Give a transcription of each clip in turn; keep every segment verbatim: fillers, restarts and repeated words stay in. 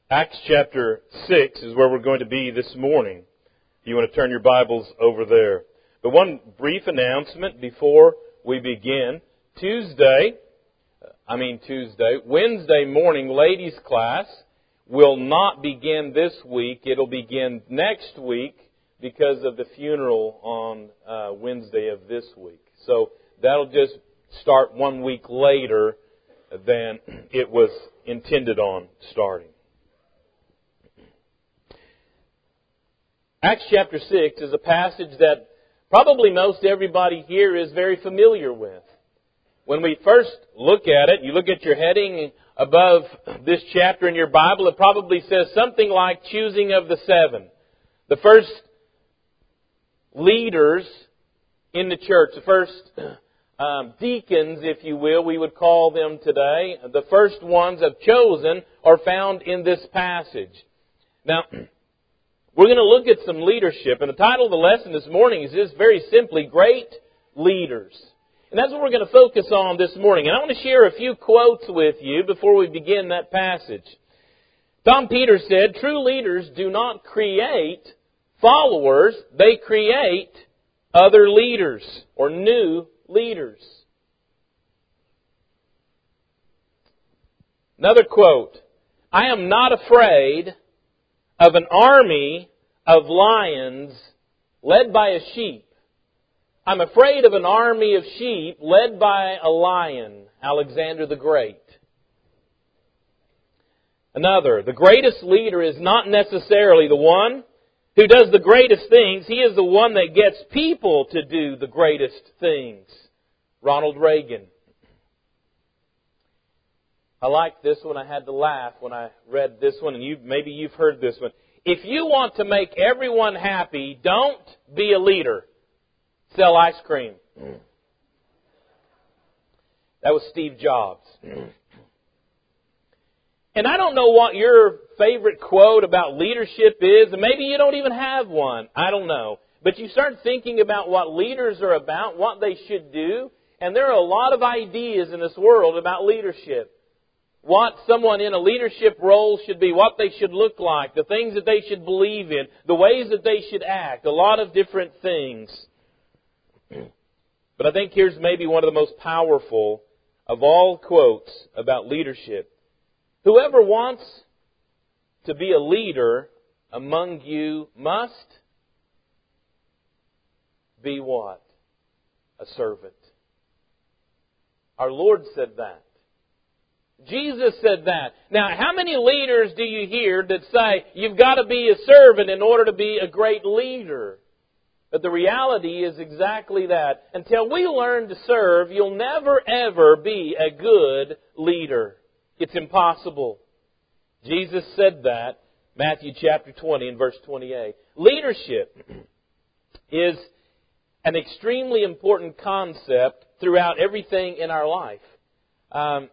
Acts chapter six is where we're going to be this morning. If you want to turn your Bibles over there. But one brief announcement before we begin. Tuesday, I mean Tuesday, Wednesday morning ladies class will not begin this week. It'll begin next week because of the funeral on uh, Wednesday of this week. So that'll just start one week later than it was intended on starting. Acts chapter six is a passage that probably most everybody here is very familiar with. When we first look at it, you look at your heading above this chapter in your Bible, it probably says something like choosing of the seven. The first leaders in the church, the first um, deacons, if you will, we would call them today, the first ones of chosen are found in this passage. Now, we're going to look at some leadership, and the title of the lesson this morning is just very simply, Great Leaders. And that's what we're going to focus on this morning. And I want to share a few quotes with you before we begin that passage. Tom Peters said, true leaders do not create followers, they create other leaders or new leaders. Another quote, I am not afraid of an army of lions led by a sheep. I'm afraid of an army of sheep led by a lion, Alexander the Great. Another, the greatest leader is not necessarily the one who does the greatest things. He is the one that gets people to do the greatest things. Ronald Reagan. I like this one. I had to laugh when I read this one, and you maybe you've heard this one. If you want to make everyone happy, don't be a leader. Sell ice cream. That was Steve Jobs. And I don't know what your favorite quote about leadership is, and maybe you don't even have one. I don't know. But you start thinking about what leaders are about, what they should do, and there are a lot of ideas in this world about leadership. What someone in a leadership role should be, what they should look like, the things that they should believe in, the ways that they should act, a lot of different things. But I think here's maybe one of the most powerful of all quotes about leadership. Whoever wants to be a leader among you must be what? A servant. Our Lord said that. Jesus said that. Now, how many leaders do you hear that say, you've got to be a servant in order to be a great leader? But the reality is exactly that. Until we learn to serve, you'll never ever be a good leader. It's impossible. Jesus said that, Matthew chapter twenty and verse twenty-eight. Leadership is an extremely important concept throughout everything in our life. Um,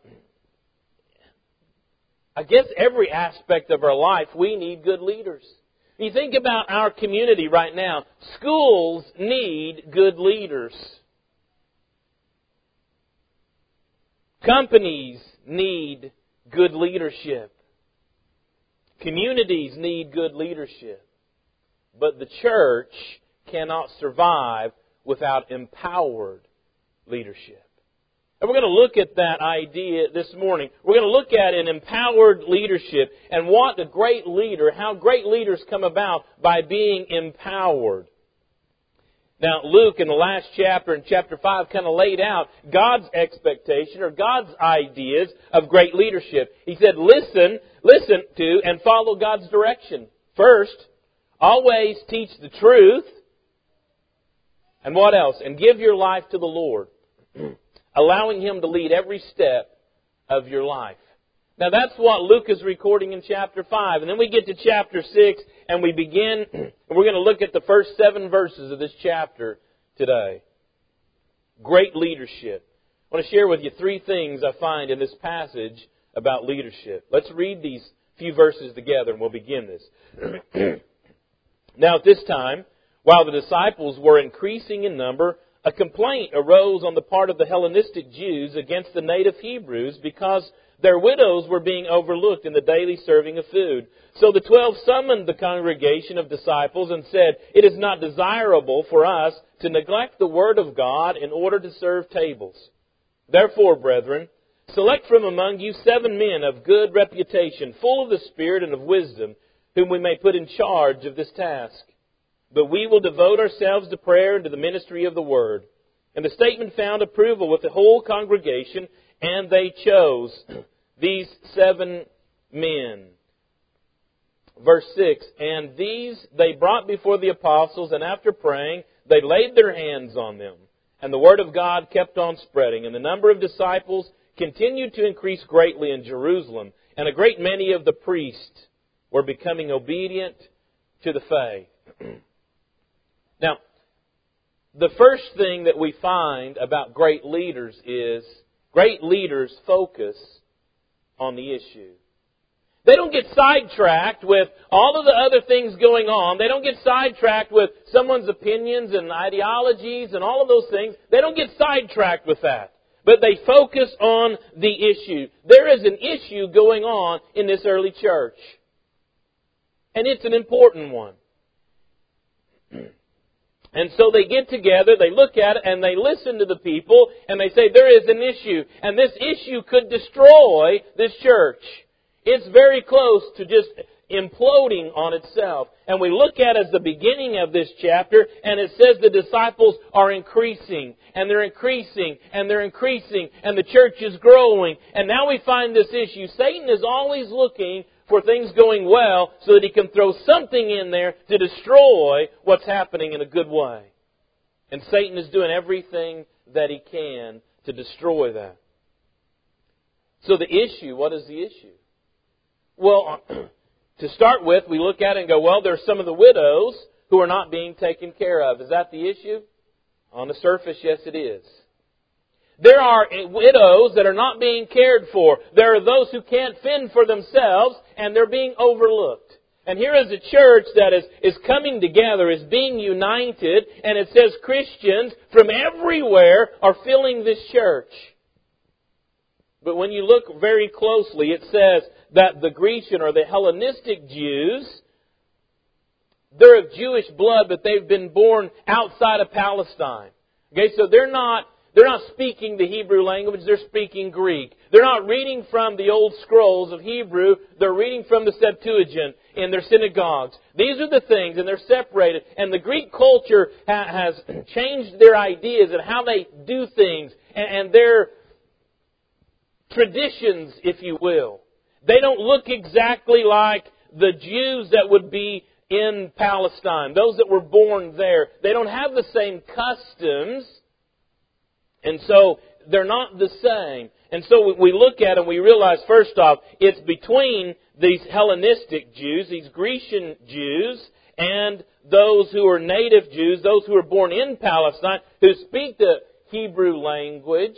I guess every aspect of our life, we need good leaders. You think about our community right now. Schools need good leaders. Companies need good leadership. Communities need good leadership. But the church cannot survive without empowered leadership. And we're going to look at that idea this morning. We're going to look at an empowered leadership and what a great leader, how great leaders come about by being empowered. Now, Luke in the last chapter, in chapter five, kind of laid out God's expectation or God's ideas of great leadership. He said, listen, listen to and follow God's direction. First, always teach the truth. And what else? And give your life to the Lord. Allowing Him to lead every step of your life. Now that's what Luke is recording in chapter five. And then we get to chapter six and we begin, and we're going to look at the first seven verses of this chapter today. Great leadership. I want to share with you three things I find in this passage about leadership. Let's read these few verses together and we'll begin this. Now at this time, while the disciples were increasing in number, a complaint arose on the part of the Hellenistic Jews against the native Hebrews because their widows were being overlooked in the daily serving of food. So the twelve summoned the congregation of disciples and said, "It is not desirable for us to neglect the word of God in order to serve tables. Therefore, brethren, select from among you seven men of good reputation, full of the Spirit and of wisdom, whom we may put in charge of this task. But we will devote ourselves to prayer and to the ministry of the word." And the statement found approval with the whole congregation, and they chose these seven men. Verse six, "And these they brought before the apostles, and after praying, they laid their hands on them. And the word of God kept on spreading, and the number of disciples continued to increase greatly in Jerusalem, and a great many of the priests were becoming obedient to the faith." Now, the first thing that we find about great leaders is great leaders focus on the issue. They don't get sidetracked with all of the other things going on. They don't get sidetracked with someone's opinions and ideologies and all of those things. They don't get sidetracked with that. But they focus on the issue. There is an issue going on in this early church. And it's an important one. And so they get together, they look at it, and they listen to the people, and they say, there is an issue. And this issue could destroy this church. It's very close to just imploding on itself. And we look at it as the beginning of this chapter, and it says the disciples are increasing, and they're increasing, and they're increasing, and the church is growing. And now we find this issue. Satan is always looking for things going well so that he can throw something in there to destroy what's happening in a good way. And Satan is doing everything that he can to destroy that. So the issue, what is the issue? Well, to start with, we look at it and go, well, there's some of the widows who are not being taken care of. Is that the issue? On the surface, yes, it is. There are widows that are not being cared for. There are those who can't fend for themselves, and they're being overlooked. And here is a church that is, is coming together, is being united, and it says Christians from everywhere are filling this church. But when you look very closely, it says that the Grecian or the Hellenistic Jews, they're of Jewish blood, but they've been born outside of Palestine. Okay, so they're not They're not speaking the Hebrew language, they're speaking Greek. They're not reading from the old scrolls of Hebrew, they're reading from the Septuagint in their synagogues. These are the things, and they're separated. And the Greek culture ha- has changed their ideas and how they do things, and, and their traditions, if you will. They don't look exactly like the Jews that would be in Palestine, those that were born there. They don't have the same customs. And so they're not the same. And so we look at it and we realize, first off, it's between these Hellenistic Jews, these Grecian Jews, and those who are native Jews, those who are born in Palestine, who speak the Hebrew language,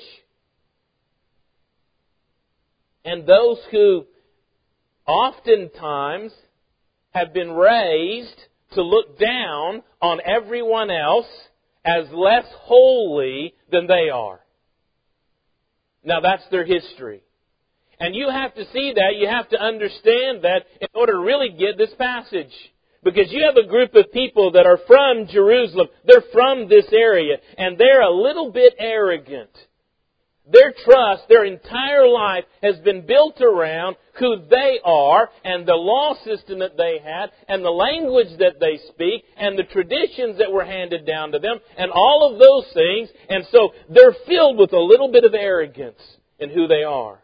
and those who oftentimes have been raised to look down on everyone else as less holy than they are. Now that's their history. And you have to see that, you have to understand that in order to really get this passage. Because you have a group of people that are from Jerusalem, they're from this area, and they're a little bit arrogant. Their trust, their entire life has been built around who they are and the law system that they had and the language that they speak and the traditions that were handed down to them and all of those things. And so they're filled with a little bit of arrogance in who they are.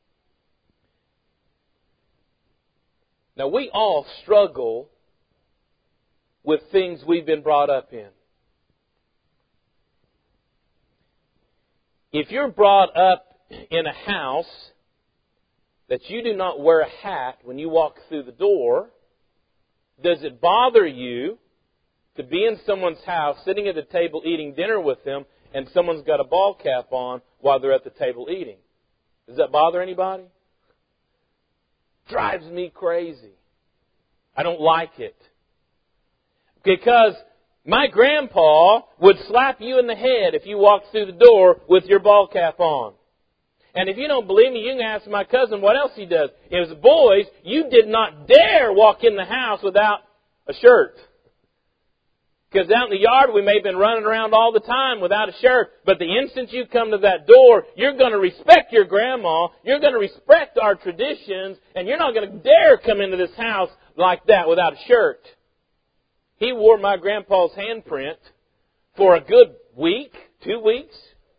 Now we all struggle with things we've been brought up in. If you're brought up in a house that you do not wear a hat when you walk through the door, does it bother you to be in someone's house, sitting at the table eating dinner with them, and someone's got a ball cap on while they're at the table eating? Does that bother anybody? Drives me crazy. I don't like it. Because My grandpa would slap you in the head if you walked through the door with your ball cap on. And if you don't believe me, you can ask my cousin what else he does. As boys, you did not dare walk in the house without a shirt. Because out in the yard, we may have been running around all the time without a shirt. But the instant you come to that door, you're going to respect your grandma. You're going to respect our traditions. And you're not going to dare come into this house like that without a shirt. He wore my grandpa's handprint for a good week, two weeks.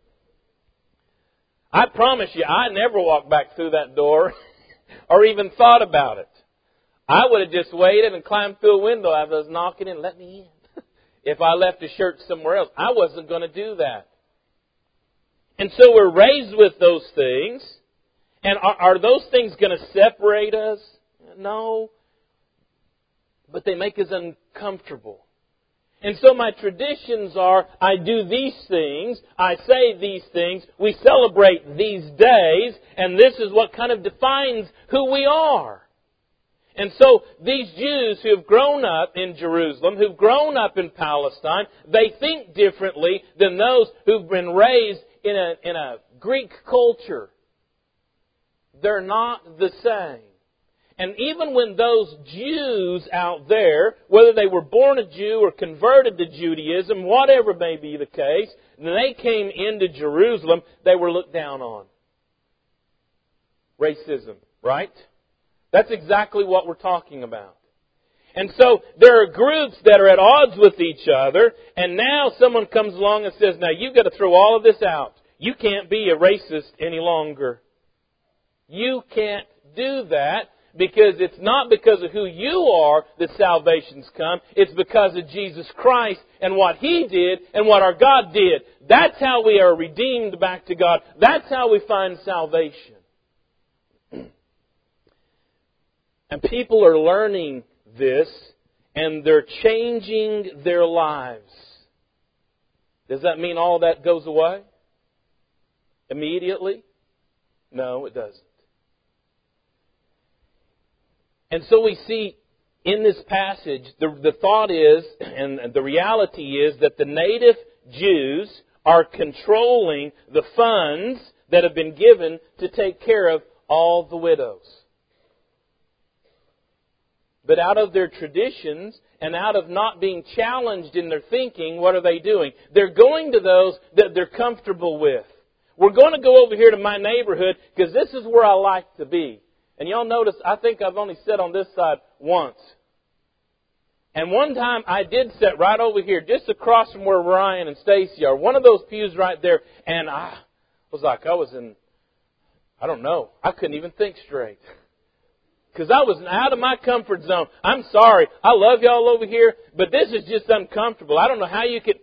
I promise you, I never walked back through that door or even thought about it. I would have just waited and climbed through a window as I was knocking in, let me in. If I left a shirt somewhere else, I wasn't going to do that. And so we're raised with those things. And are, are those things going to separate us? No. But they make us uncomfortable. And so my traditions are, I do these things, I say these things, we celebrate these days, and this is what kind of defines who we are. And so these Jews who have grown up in Jerusalem, who've grown up in Palestine, they think differently than those who've been raised in a, in a Greek culture. They're not the same. And even when those Jews out there, whether they were born a Jew or converted to Judaism, whatever may be the case, when they came into Jerusalem, they were looked down on. Racism, right? That's exactly what we're talking about. And so there are groups that are at odds with each other, and now someone comes along and says, now you've got to throw all of this out. You can't be a racist any longer. You can't do that. Because it's not because of who you are that salvation's come. It's because of Jesus Christ and what He did and what our God did. That's how we are redeemed back to God. That's how we find salvation. And people are learning this and they're changing their lives. Does that mean all that goes away immediately? No, it doesn't. And so we see in this passage, the, the thought is, and the reality is, that the native Jews are controlling the funds that have been given to take care of all the widows. But out of their traditions and out of not being challenged in their thinking, what are they doing? They're going to those that they're comfortable with. We're going to go over here to my neighborhood because this is where I like to be. And y'all notice, I think I've only sat on this side once. And one time I did sit right over here, just across from where Ryan and Stacy are. One of those pews right there. And I was like, I was in, I don't know, I couldn't even think straight. Because I was out of my comfort zone. I'm sorry, I love y'all over here, but this is just uncomfortable. I don't know how you could...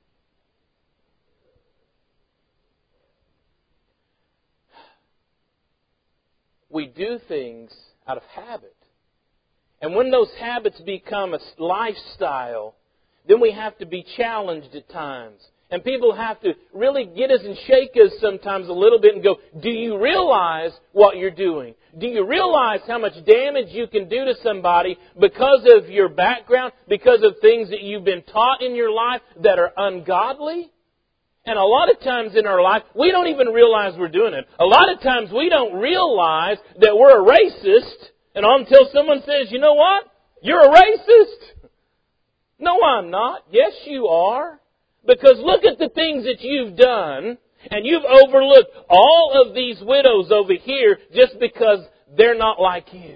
We do things out of habit. And when those habits become a lifestyle, then we have to be challenged at times. And people have to really get us and shake us sometimes a little bit and go, do you realize what you're doing? Do you realize how much damage you can do to somebody because of your background, because of things that you've been taught in your life that are ungodly? And a lot of times in our life, we don't even realize we're doing it. A lot of times we don't realize that we're a racist, and until someone says, you know what? You're a racist. No, I'm not. Yes, you are. Because look at the things that you've done, and you've overlooked all of these widows over here just because they're not like you.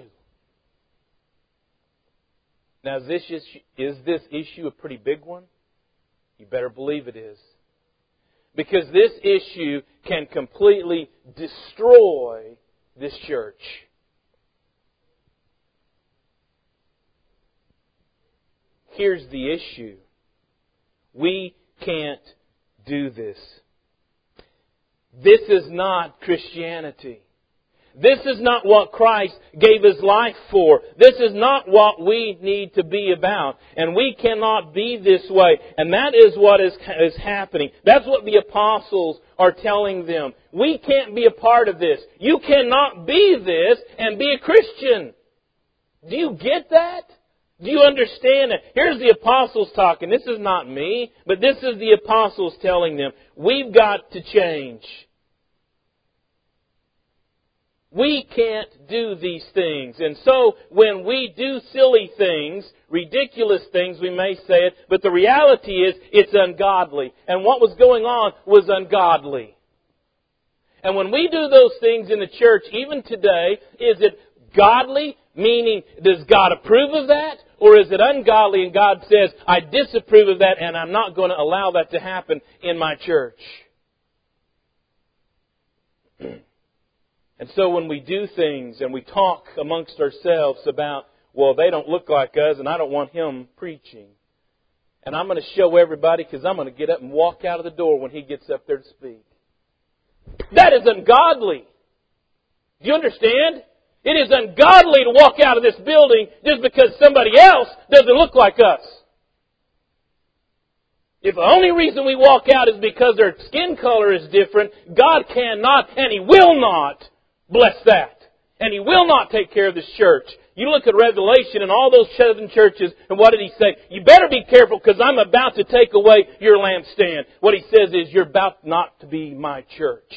Now, is this, issue, is this issue a pretty big one? You better believe it is. Because this issue can completely destroy this church. Here's the issue. We can't do this. This is not Christianity. This is not what Christ gave His life for. This is not what we need to be about. And we cannot be this way. And that is what is, is happening. That's what the apostles are telling them. We can't be a part of this. You cannot be this and be a Christian. Do you get that? Do you understand that? Here's the apostles talking. This is not me, but this is the apostles telling them, we've got to change. We can't do these things. And so when we do silly things, ridiculous things, we may say it, but the reality is it's ungodly. And what was going on was ungodly. And when we do those things in the church, even today, is it godly? Meaning, does God approve of that? Or is it ungodly and God says, I disapprove of that and I'm not going to allow that to happen in my church? And so when we do things and we talk amongst ourselves about, well, they don't look like us and I don't want him preaching. And I'm going to show everybody because I'm going to get up and walk out of the door when he gets up there to speak. That is ungodly. Do you understand? It is ungodly to walk out of this building just because somebody else doesn't look like us. If the only reason we walk out is because their skin color is different, God cannot and He will not bless that. And He will not take care of this church. You look at Revelation and all those seven churches, and what did He say? You better be careful because I'm about to take away your lampstand. What He says is, you're about not to be my church.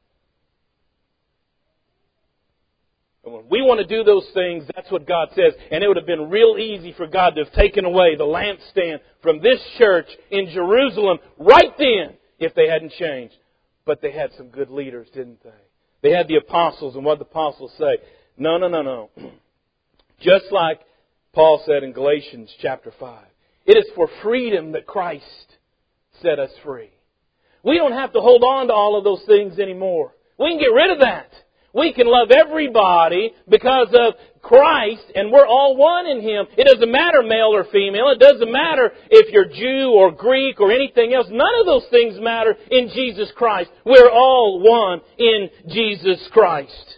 And when we want to do those things, that's what God says. And it would have been real easy for God to have taken away the lampstand from this church in Jerusalem right then if they hadn't changed. But they had some good leaders, didn't they? They had the apostles, and what did the apostles say? No, no, no, no. Just like Paul said in Galatians chapter five. It is for freedom that Christ set us free. We don't have to hold on to all of those things anymore. We can get rid of that. We can love everybody because of Christ, and we're all one in Him. It doesn't matter male or female. It doesn't matter if you're Jew or Greek or anything else. None of those things matter in Jesus Christ. We're all one in Jesus Christ.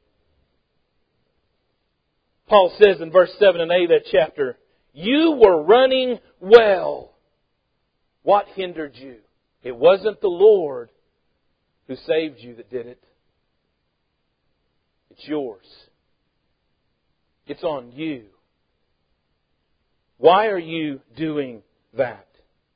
Paul says in verse seven and eight of that chapter, you were running well. What hindered you? It wasn't the Lord who saved you that did it. It's yours. It's on you. Why are you doing that?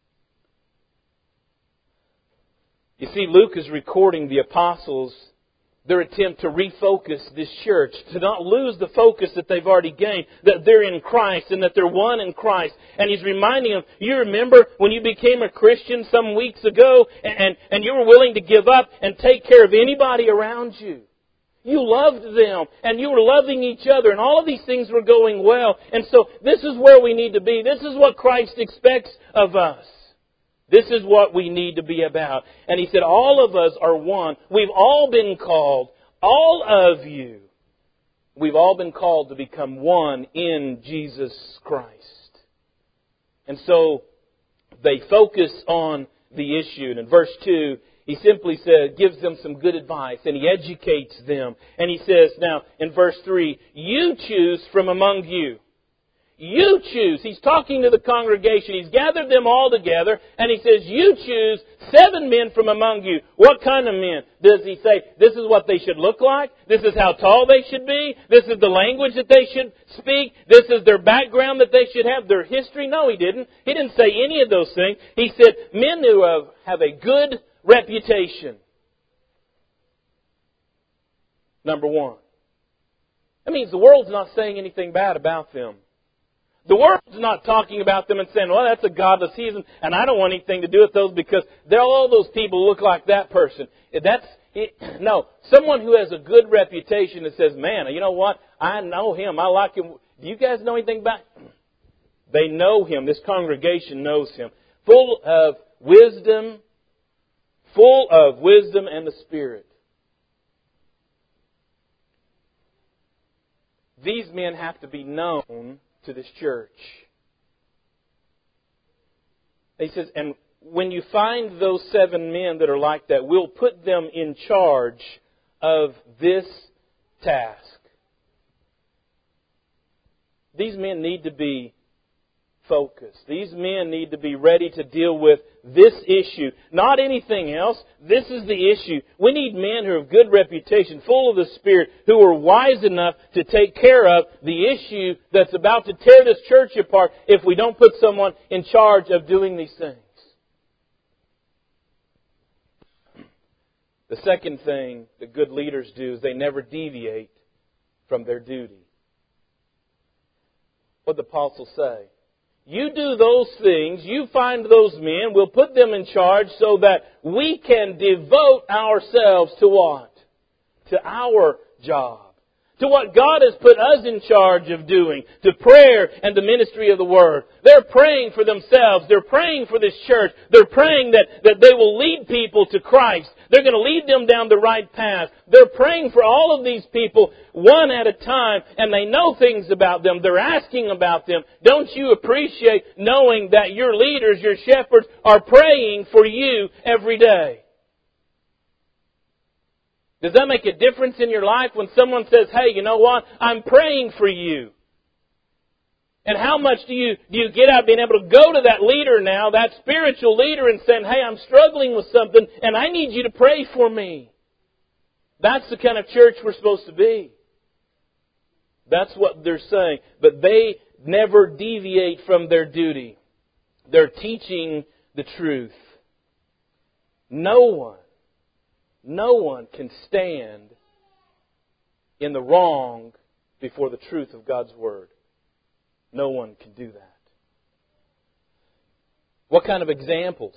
You see, Luke is recording the apostles, their attempt to refocus this church, to not lose the focus that they've already gained, that they're in Christ and that they're one in Christ. And he's reminding them, you remember when you became a Christian some weeks ago and, and you were willing to give up and take care of anybody around you. You loved them, and you were loving each other, and all of these things were going well. And so this is where we need to be. This is what Christ expects of us. This is what we need to be about. And He said, all of us are one. We've all been called, all of you, we've all been called to become one in Jesus Christ. And so they focus on the issue. And in verse two, He simply said, gives them some good advice, and He educates them. And He says, now, in verse three, you choose from among you. You choose. He's talking to the congregation. He's gathered them all together, and He says, you choose seven men from among you. What kind of men? Does He say, this is what they should look like? This is how tall they should be? This is the language that they should speak? This is their background that they should have? Their history? No, He didn't. He didn't say any of those things. He said, men who have, have a good reputation. Number one. That means the world's not saying anything bad about them. The world's not talking about them and saying, well, that's a godless heathen, and I don't want anything to do with those because all those people look like that person. That's it. No, someone who has a good reputation that says, man, you know what? I know him. I like him. Do you guys know anything about him? They know him. This congregation knows him. Full of wisdom, full of wisdom and the Spirit. These men have to be known to this church. He says, and when you find those seven men that are like that, we'll put them in charge of this task. These men need to be focus. These men need to be ready to deal with this issue, not anything else. This is the issue. We need men who have good reputation, full of the Spirit, who are wise enough to take care of the issue that's about to tear this church apart if we don't put someone in charge of doing these things. The second thing that good leaders do is they never deviate from their duty. What did the apostle say? You do those things, you find those men, we'll put them in charge so that we can devote ourselves to what? To our job. To what God has put us in charge of doing. To prayer and the ministry of the Word. They're praying for themselves. They're praying for this church. They're praying that, that they will lead people to Christ. They're going to lead them down the right path. They're praying for all of these people one at a time, and they know things about them. They're asking about them. Don't you appreciate knowing that your leaders, your shepherds, are praying for you every day? Does that make a difference in your life when someone says, hey, you know what? I'm praying for you. And how much do you do you get out being able to go to that leader now, that spiritual leader, and saying, hey, I'm struggling with something and I need you to pray for me. That's the kind of church we're supposed to be. That's what they're saying. But they never deviate from their duty. They're teaching the truth. No one No one can stand in the wrong before the truth of God's Word. No one can do that. What kind of examples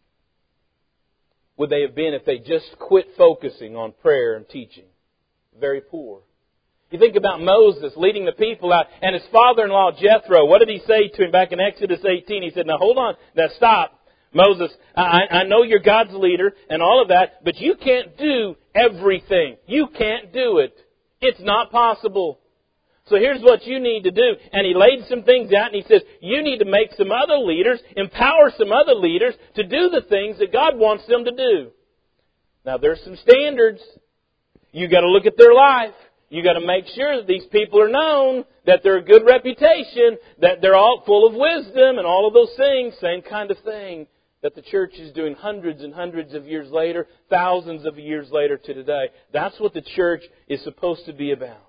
would they have been if they just quit focusing on prayer and teaching? Very poor. You think about Moses leading the people out, and his father-in-law Jethro, what did he say to him back in Exodus eighteen? He said, now hold on, now stop. Moses, I, I know you're God's leader and all of that, but you can't do everything. You can't do it. It's not possible. So here's what you need to do. And he laid some things out and he says, you need to make some other leaders, empower some other leaders to do the things that God wants them to do. Now there's some standards. You got to look at their life. You got to make sure that these people are known, that they're a good reputation, that they're all full of wisdom and all of those things. Same kind of thing that the church is doing hundreds and hundreds of years later, thousands of years later to today. That's what the church is supposed to be about.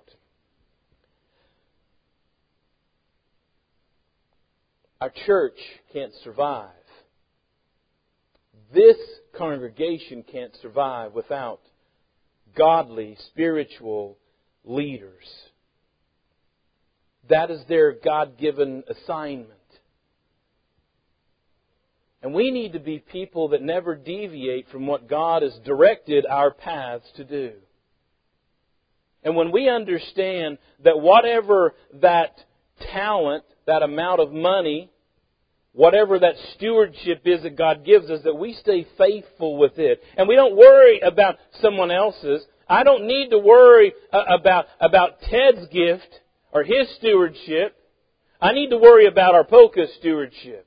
Our church can't survive. This congregation can't survive without godly, spiritual leaders. That is their God-given assignment. And we need to be people that never deviate from what God has directed our paths to do. And when we understand that whatever that talent, that amount of money, whatever that stewardship is that God gives us, that we stay faithful with it. And we don't worry about someone else's. I don't need to worry about, about Ted's gift or his stewardship. I need to worry about our Polka stewardship.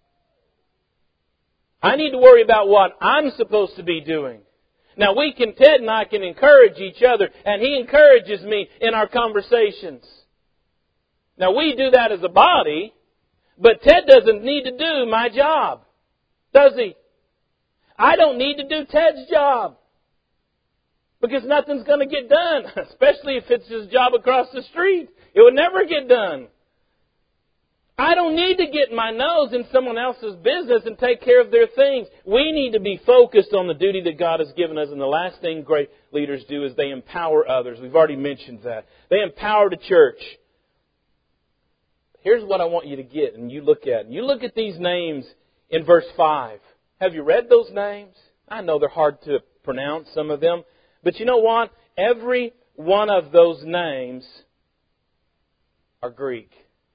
I need to worry about what I'm supposed to be doing. Now we can, Ted and I can encourage each other, and he encourages me in our conversations. Now we do that as a body, but Ted doesn't need to do my job, does he? I don't need to do Ted's job. Because nothing's going to get done, especially if it's his job across the street. It would never get done. I don't need to get my nose in someone else's business and take care of their things. We need to be focused on the duty that God has given us. And the last thing great leaders do is they empower others. We've already mentioned that. They empower the church. Here's what I want you to get and you look at. You look at these names in verse five. Have you read those names? I know they're hard to pronounce, some of them. But you know what? Every one of those names are Greek.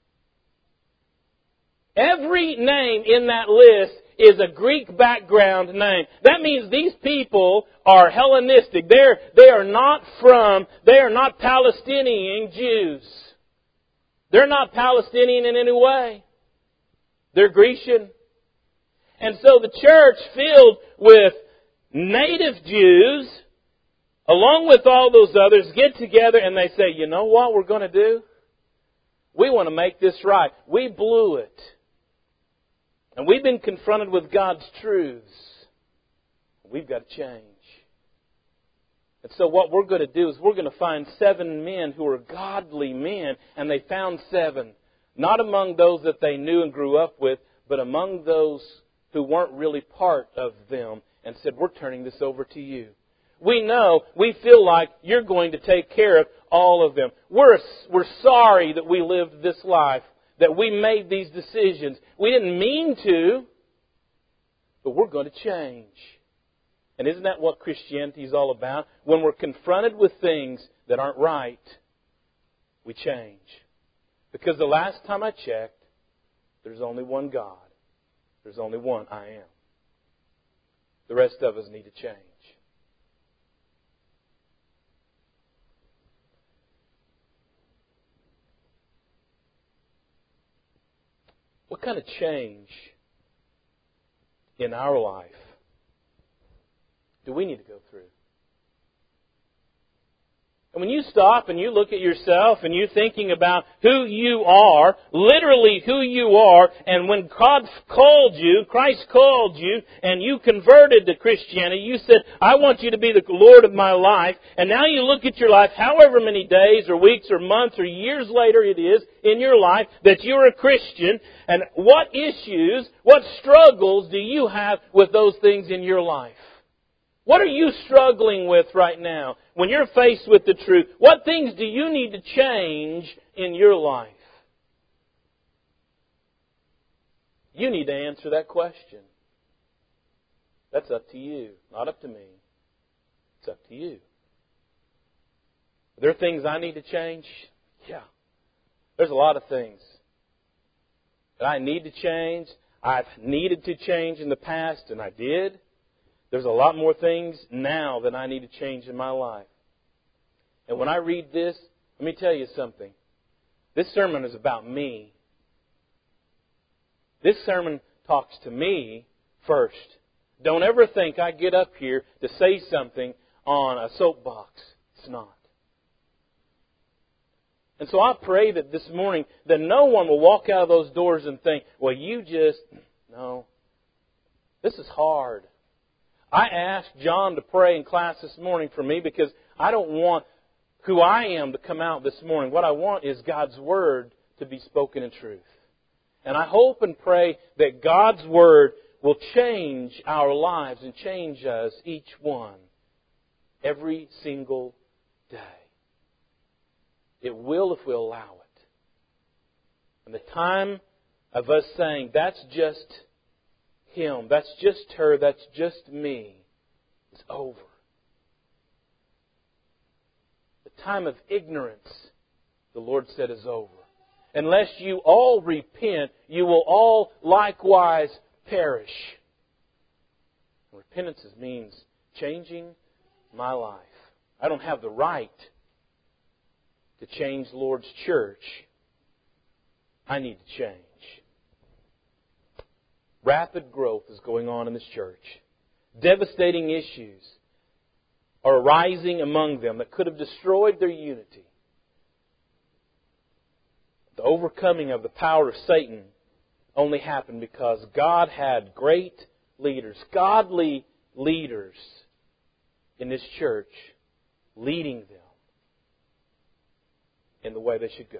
Every name in that list is a Greek background name. That means these people are Hellenistic. They're, they are not from, they are not Palestinian Jews. They're not Palestinian in any way. They're Grecian. And so the church filled with native Jews, along with all those others, get together and they say, you know what we're going to do? We want to make this right. We blew it. And we've been confronted with God's truths. We've got to change. And so what we're going to do is we're going to find seven men who are godly men, and they found seven. Not among those that they knew and grew up with, but among those who weren't really part of them, and said, we're turning this over to you. We know, we feel like you're going to take care of all of them. We're, we're sorry that we lived this life, that we made these decisions. We didn't mean to, but we're going to change. And isn't that what Christianity is all about? When we're confronted with things that aren't right, we change. Because the last time I checked, there's only one God. There's only one I am. The rest of us need to change. What kind of change in our life do we need to go through? And when you stop and you look at yourself and you're thinking about who you are, literally who you are, and when God called you, Christ called you, and you converted to Christianity, you said, I want you to be the Lord of my life, and now you look at your life, however many days or weeks or months or years later it is in your life that you're a Christian, and what issues, what struggles do you have with those things in your life? What are you struggling with right now when you're faced with the truth? What things do you need to change in your life? You need to answer that question. That's up to you, not up to me. It's up to you. Are there things I need to change? Yeah. There's a lot of things that I need to change. I've needed to change in the past, and I did. There's a lot more things now that I need to change in my life. And when I read this, let me tell you something. This sermon is about me. This sermon talks to me first. Don't ever think I get up here to say something on a soapbox. It's not. And so I pray that this morning that no one will walk out of those doors and think, well, you just, no, this is hard. I asked John to pray in class this morning for me because I don't want who I am to come out this morning. What I want is God's Word to be spoken in truth. And I hope and pray that God's Word will change our lives and change us, each one, every single day. It will if we allow it. And the time of us saying, that's just him, that's just her, that's just me, is over. The time of ignorance, the Lord said, is over. Unless you all repent, you will all likewise perish. Repentance means changing my life. I don't have the right to change the Lord's church. I need to change. Rapid growth is going on in this church. Devastating issues are arising among them that could have destroyed their unity. The overcoming of the power of Satan only happened because God had great leaders, godly leaders in this church leading them in the way they should go.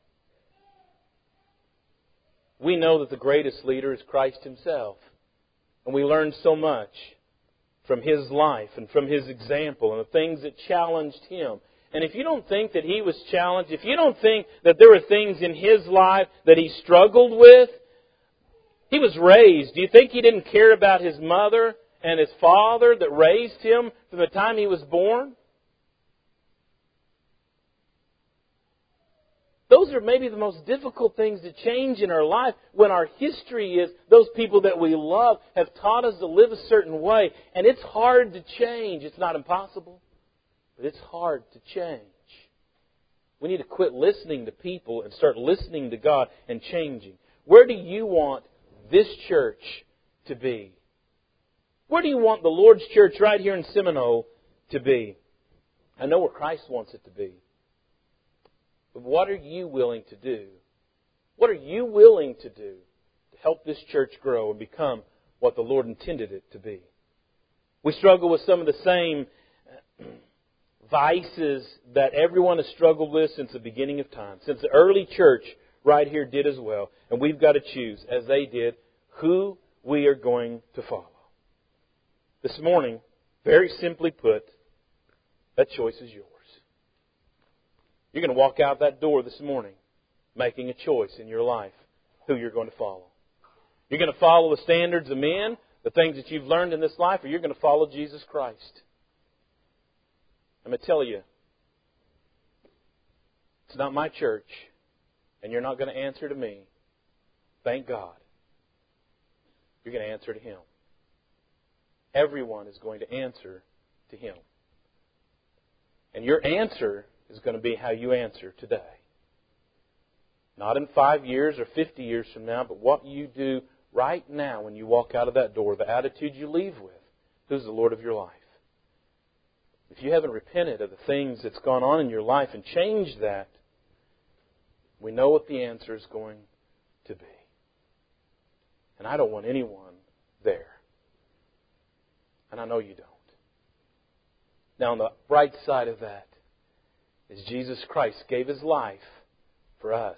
We know that the greatest leader is Christ Himself. And we learn so much from His life and from His example and the things that challenged Him. And if you don't think that He was challenged, if you don't think that there were things in His life that He struggled with, He was raised. Do you think He didn't care about His mother and His father that raised Him from the time He was born? Those are maybe the most difficult things to change in our life when our history is those people that we love have taught us to live a certain way. And it's hard to change. It's not impossible, but it's hard to change. We need to quit listening to people and start listening to God and changing. Where do you want this church to be? Where do you want the Lord's church right here in Seminole to be? I know where Christ wants it to be. But what are you willing to do? What are you willing to do to help this church grow and become what the Lord intended it to be. We struggle with some of the same vices that everyone has struggled with since the beginning of time, since the early church right here did as well. And we've got to choose, as they did, who we are going to follow. This morning, very simply put, that choice is yours. You're going to walk out that door this morning making a choice in your life who you're going to follow. You're going to follow the standards of men, the things that you've learned in this life, or you're going to follow Jesus Christ. I'm going to tell you, it's not my church, and you're not going to answer to me. Thank God. You're going to answer to Him. Everyone is going to answer to Him. And your answer is going to be how you answer today. Not in five years or fifty years from now, but what you do right now when you walk out of that door, the attitude you leave with. Who's the Lord of your life? If you haven't repented of the things that's gone on in your life and changed that, we know what the answer is going to be. And I don't want anyone there. And I know you don't. Now, on the bright side of that is Jesus Christ gave His life for us.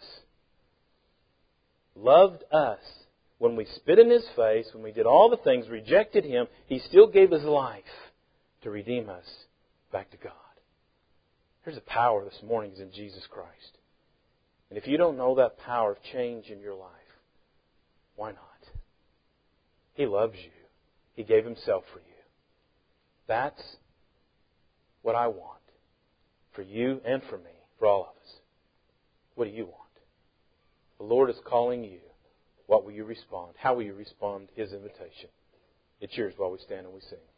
Loved us. When we spit in His face, when we did all the things, rejected Him, He still gave His life to redeem us back to God. There's a power this morning is in Jesus Christ. And if you don't know that power of change in your life, why not? He loves you. He gave Himself for you. That's what I want for you and for me, for all of us. What do you want? The Lord is calling you. What will you respond? How will you respond to His invitation? It's yours while we stand and we sing.